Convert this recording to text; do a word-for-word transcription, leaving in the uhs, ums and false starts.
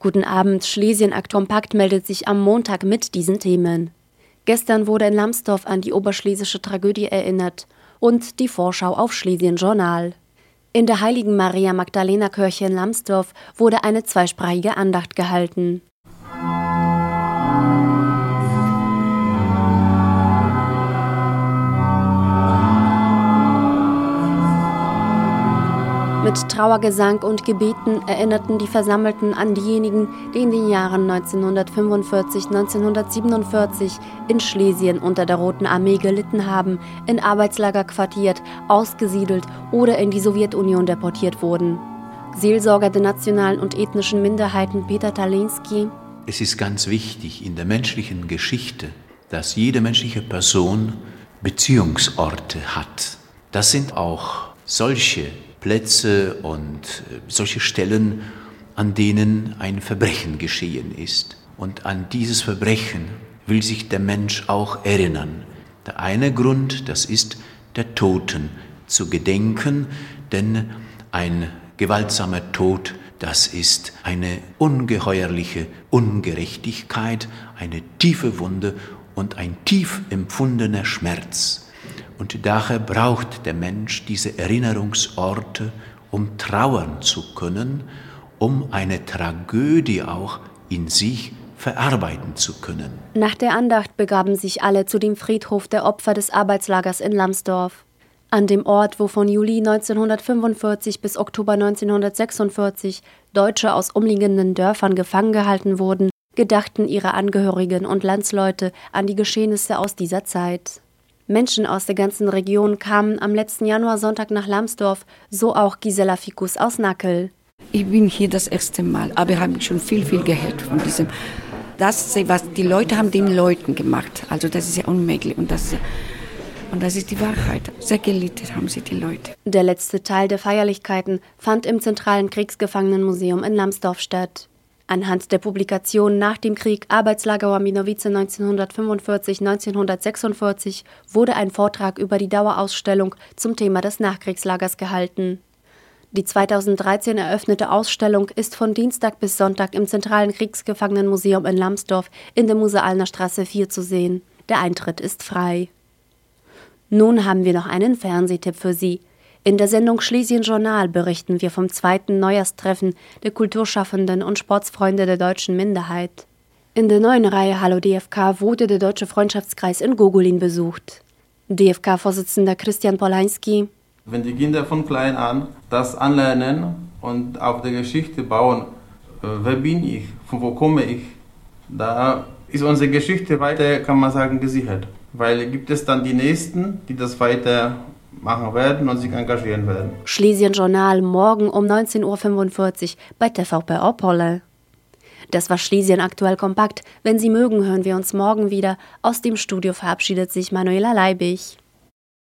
Guten Abend, Schlesien-Akt Kompakt meldet sich am Montag mit diesen Themen. Gestern wurde in Lambsdorff an die oberschlesische Tragödie erinnert und die Vorschau auf Schlesien-Journal. In der Heiligen Maria Magdalena Kirche in Lambsdorff wurde eine zweisprachige Andacht gehalten. Mit Trauergesang und Gebeten erinnerten die Versammelten an diejenigen, die in den Jahren neunzehnhundertfünfundvierzig, neunzehnhundertsiebenundvierzig in Schlesien unter der Roten Armee gelitten haben, in Arbeitslager quartiert, ausgesiedelt oder in die Sowjetunion deportiert wurden. Seelsorger der nationalen und ethnischen Minderheiten Peter Talinski: Es ist ganz wichtig in der menschlichen Geschichte, dass jede menschliche Person Beziehungsorte hat. Das sind auch solche Plätze und solche Stellen, an denen ein Verbrechen geschehen ist. Und an dieses Verbrechen will sich der Mensch auch erinnern. Der eine Grund, das ist der Toten zu gedenken, denn ein gewaltsamer Tod, das ist eine ungeheuerliche Ungerechtigkeit, eine tiefe Wunde und ein tief empfundener Schmerz. Und daher braucht der Mensch diese Erinnerungsorte, um trauern zu können, um eine Tragödie auch in sich verarbeiten zu können. Nach der Andacht begaben sich alle zu dem Friedhof der Opfer des Arbeitslagers in Lambsdorff. An dem Ort, wo von Juli neunzehnhundertfünfundvierzig bis Oktober neunzehnhundertsechsundvierzig Deutsche aus umliegenden Dörfern gefangen gehalten wurden, gedachten ihre Angehörigen und Landsleute an die Geschehnisse aus dieser Zeit. Menschen aus der ganzen Region kamen am letzten Januarsonntag nach Lambsdorff, so auch Gisela Ficus aus Nackel. Ich bin hier das erste Mal, aber ich habe schon viel, viel gehört von diesem. Das, was die Leute haben, den Leuten gemacht. Also das ist ja unmöglich und das, und das ist die Wahrheit. Sehr gelitten haben sie die Leute. Der letzte Teil der Feierlichkeiten fand im Zentralen Kriegsgefangenenmuseum in Lambsdorff statt. Anhand der Publikation nach dem Krieg Arbeitslager Łaminowice neunzehnhundertfünfundvierzig bis neunzehnhundertsechsundvierzig wurde ein Vortrag über die Dauerausstellung zum Thema des Nachkriegslagers gehalten. Die zweitausenddreizehn eröffnete Ausstellung ist von Dienstag bis Sonntag im Zentralen Kriegsgefangenenmuseum in Lambsdorff in der Musealner Straße vier zu sehen. Der Eintritt ist frei. Nun haben wir noch einen Fernsehtipp für Sie. In der Sendung Schlesien-Journal berichten wir vom zweiten Neujahrstreffen der Kulturschaffenden und Sportsfreunde der deutschen Minderheit. In der neuen Reihe Hallo D F K wurde der Deutsche Freundschaftskreis in Gogolin besucht. D F K-Vorsitzender Christian Polański: Wenn die Kinder von klein an das anlernen und auf der Geschichte bauen, äh, wer bin ich, von wo komme ich, da ist unsere Geschichte weiter, kann man sagen, gesichert. Weil gibt es dann die Nächsten, die das weiter machen werden und sich engagieren werden. Schlesien-Journal morgen um neunzehn Uhr fünfundvierzig bei T V P Opole. Das war Schlesien aktuell kompakt. Wenn Sie mögen, hören wir uns morgen wieder. Aus dem Studio verabschiedet sich Manuela Leibig.